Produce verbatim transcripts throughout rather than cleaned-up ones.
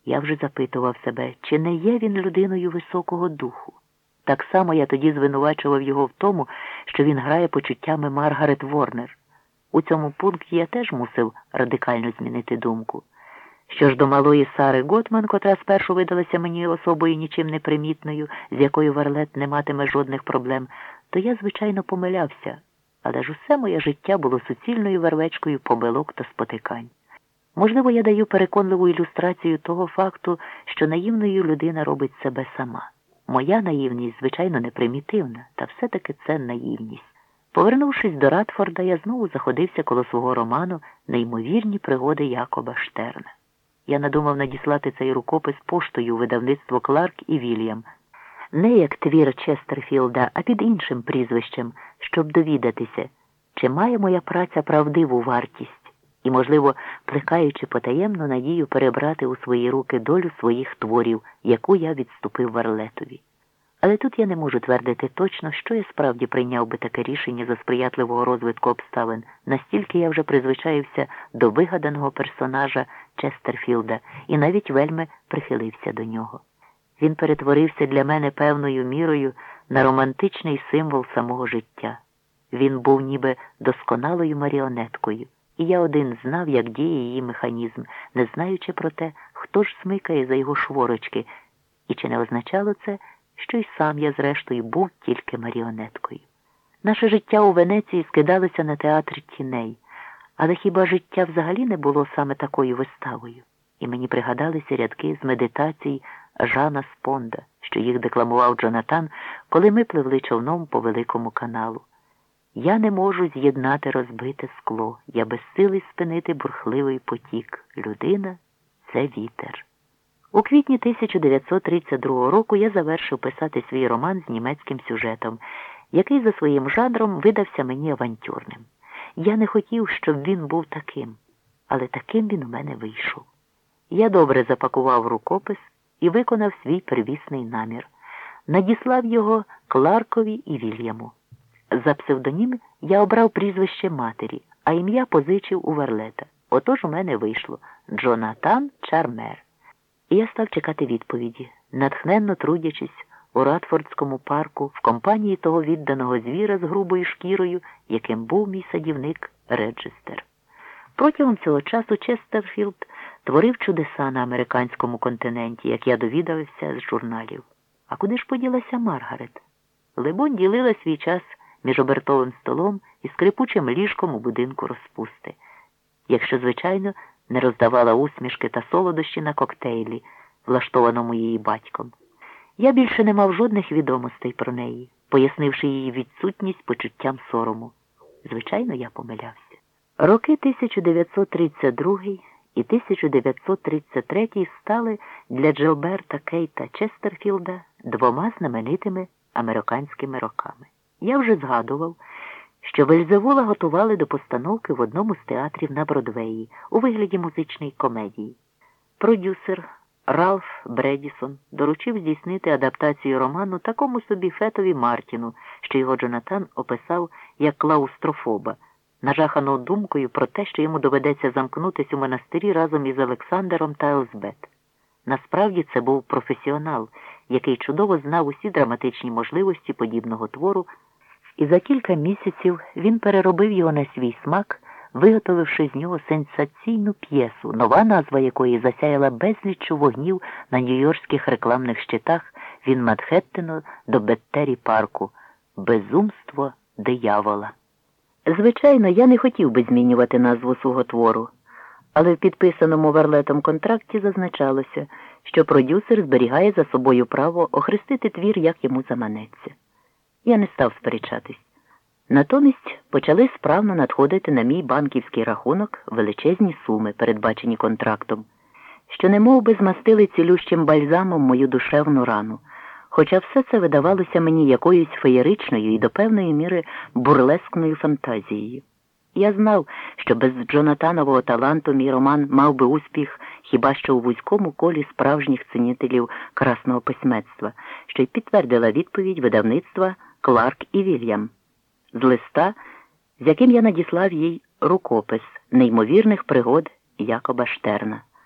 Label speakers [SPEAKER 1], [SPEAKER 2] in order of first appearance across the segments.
[SPEAKER 1] Я вже запитував себе, чи не є він людиною високого духу. Так само я тоді звинувачував його в тому, що він грає почуттями Маргарет Ворнер. У цьому пункті я теж мусив радикально змінити думку. Що ж до малої Сари Готман, котра спершу видалася мені особою нічим не примітною, з якою Варлет не матиме жодних проблем, то я, звичайно, помилявся, але ж усе моє життя було суцільною вервечкою помилок та спотикань. Можливо, я даю переконливу ілюстрацію того факту, що наївною людина робить себе сама. Моя наївність, звичайно, не примітивна, та все-таки це наївність. Повернувшись до Радфорда, я знову заходився коло свого роману «Неймовірні пригоди Якоба Штерна». Я надумав надіслати цей рукопис поштою у видавництво Кларк і Вільям. Не як твір Честерфілда, а під іншим прізвищем, щоб довідатися, чи має моя праця правдиву вартість і, можливо, плекаючи потаємну надію перебрати у свої руки долю своїх творів, яку я відступив Варлетові. Але тут я не можу твердити точно, що я справді прийняв би таке рішення за сприятливого розвитку обставин, настільки я вже призвичаївся до вигаданого персонажа Честерфілда і навіть вельми прихилився до нього. Він перетворився для мене певною мірою на романтичний символ самого життя. Він був ніби досконалою маріонеткою, і я один знав, як діє її механізм, не знаючи про те, хто ж смикає за його шворочки, і чи не означало це, що й сам я, зрештою, був тільки маріонеткою. Наше життя у Венеції скидалося на театр тіней, але хіба життя взагалі не було саме такою виставою? І мені пригадалися рядки з медитацій Жана Спонда, що їх декламував Джонатан, коли ми пливли човном по Великому каналу. «Я не можу з'єднати розбите скло, я безсилий спинити бурхливий потік. Людина – це вітер». У квітні тисяча дев'ятсот тридцять другого року я завершив писати свій роман з німецьким сюжетом, який за своїм жанром видався мені авантюрним. Я не хотів, щоб він був таким, але таким він у мене вийшов. Я добре запакував рукопис і виконав свій первісний намір. Надіслав його Кларкові і Вільяму. За псевдонім я обрав прізвище матері, а ім'я позичив у Варлета. Отож у мене вийшло Джонатан Чармер. І я став чекати відповіді, натхненно трудячись у Радфордському парку в компанії того відданого звіра з грубою шкірою, яким був мій садівник Реджестер. Протягом цього часу Честерфілд творив чудеса на американському континенті, як я довідався з журналів. А куди ж поділася Маргарет? Либонь ділила свій час між обертовим столом і скрипучим ліжком у будинку розпусти. Якщо, звичайно, не роздавала усмішки та солодощі на коктейлі, влаштованому її батьком. Я більше не мав жодних відомостей про неї, пояснивши її відсутність почуттям сорому. Звичайно, я помилявся. Роки тисяча дев'ятсот тридцять другий і тисяча дев'ятсот тридцять третій стали для Джилберта Кейта Честерфілда двома знаменитими американськими роками. Я вже згадував, що Вельзевула готували до постановки в одному з театрів на Бродвеї у вигляді музичної комедії. Продюсер Ральф Бредісон доручив здійснити адаптацію роману такому собі Фетові Мартіну, що його Джонатан описав як клаустрофоба, нажаханого думкою про те, що йому доведеться замкнутися у монастирі разом із Олександром та Елзбет. Насправді це був професіонал, який чудово знав усі драматичні можливості подібного твору, і за кілька місяців він переробив його на свій смак, виготовивши з нього сенсаційну п'єсу, нова назва якої засяяла безліччю вогнів на нью-йоркських рекламних щитах від Манхеттену до Беттері парку «Безумство диявола». Звичайно, я не хотів би змінювати назву свого твору, але в підписаному Варлетом контракті зазначалося, що продюсер зберігає за собою право охрестити твір, як йому заманеться. Я не став сперечатись. Натомість почали справно надходити на мій банківський рахунок величезні суми, передбачені контрактом, що немов би змастили цілющим бальзамом мою душевну рану, хоча все це видавалося мені якоюсь феєричною і до певної міри бурлескною фантазією. Я знав, що без Джонатанового таланту мій роман мав би успіх хіба що у вузькому колі справжніх цінителів красного письмецтва, що й підтвердила відповідь видавництва Кларк і Вільям з листа, з яким я надіслав їй рукопис неймовірних пригод Якоба Штерна.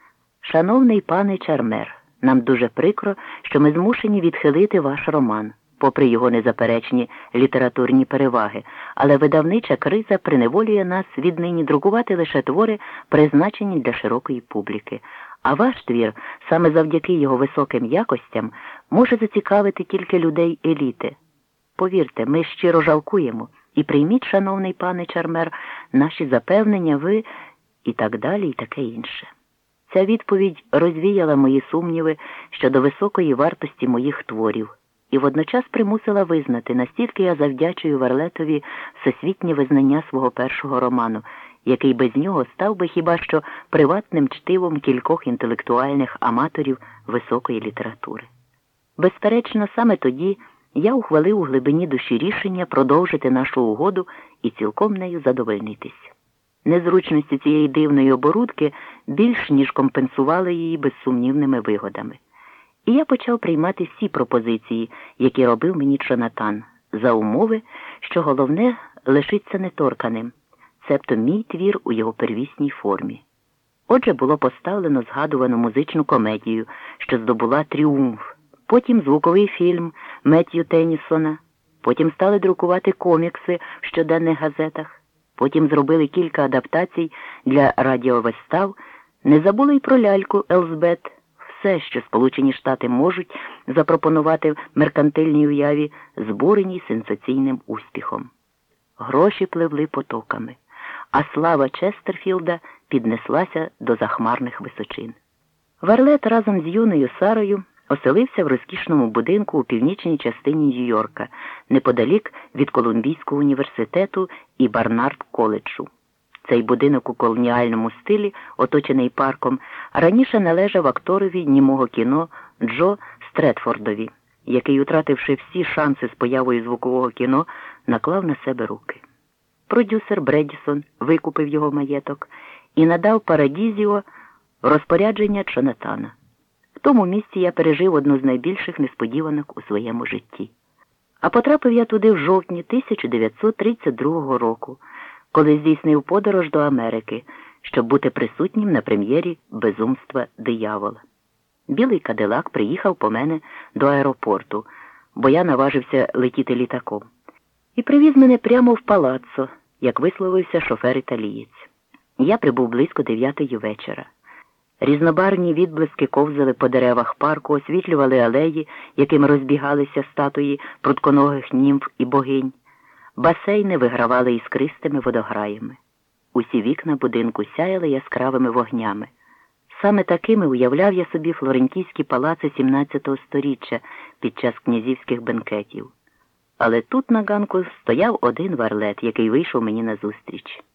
[SPEAKER 1] Шановний пане Чармер, нам дуже прикро, що ми змушені відхилити ваш роман, попри його незаперечні літературні переваги, але видавнича криза приневолює нас віднині друкувати лише твори, призначені для широкої публіки. А ваш твір, саме завдяки його високим якостям, може зацікавити тільки людей еліти. Повірте, ми щиро жалкуємо, і прийміть, шановний пане Чармер, наші запевнення, ви і так далі, і таке інше. Ця відповідь розвіяла мої сумніви щодо високої вартості моїх творів і водночас примусила визнати, настільки я завдячую Варлетові всесвітнє визнання свого першого роману, який без нього став би хіба що приватним чтивом кількох інтелектуальних аматорів високої літератури. Безперечно, саме тоді я ухвалив у глибині душі рішення продовжити нашу угоду і цілком нею задовольнитись. Незручності цієї дивної оборудки більш ніж компенсували її безсумнівними вигодами. І я почав приймати всі пропозиції, які робив мені Джонатан, за умови, що головне лишиться неторканим, цебто мій твір у його первісній формі. Отже, було поставлено згадувану музичну комедію, що здобула тріумф, потім звуковий фільм Меттью Теннісона, потім стали друкувати комікси в щоденних газетах, потім зробили кілька адаптацій для радіовистав, не забули й про ляльку Елзбет. Все, що Сполучені Штати можуть запропонувати меркантильній уяві, збуреній сенсаційним успіхом. Гроші пливли потоками, а слава Честерфілда піднеслася до захмарних височин. Варлет разом з юною Сарою оселився в розкішному будинку у північній частині Нью-Йорка, неподалік від Колумбійського університету і Барнард-коледжу. Цей будинок у колоніальному стилі, оточений парком, раніше належав акторові німого кіно Джо Стретфордові, який, утративши всі шанси з появою звукового кіно, наклав на себе руки. Продюсер Бредісон викупив його маєток і надав Парадізіо розпорядження Джонатана. В тому місці я пережив одну з найбільших несподіванок у своєму житті. А потрапив я туди в жовтні тисяча дев'ятсот тридцять другого року, коли здійснив подорож до Америки, щоб бути присутнім на прем'єрі «Безумства диявола». Білий кадилак приїхав по мене до аеропорту, бо я наважився летіти літаком. І привіз мене прямо в палаццо, як висловився шофер-італієць. Я прибув близько дев'ятої вечора. Різнобарвні відблиски ковзали по деревах парку, освітлювали алеї, якими розбігалися статуї прутконогих німф і богинь. Басейни вигравали іскристими водограями. Усі вікна будинку сяяли яскравими вогнями. Саме такими уявляв я собі флорентійські палаци сімнадцятого сторіччя під час князівських бенкетів. Але тут на ганку стояв один Варлет, який вийшов мені назустріч.